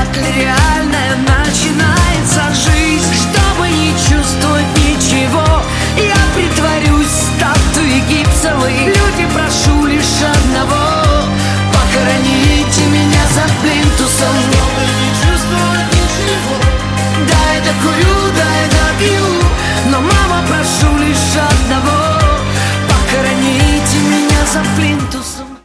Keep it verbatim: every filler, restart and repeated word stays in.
вряд ли реальная начинается жизнь. Чтобы не чувствовать ничего, я притворюсь статуей гипсовой. Люди, прошу,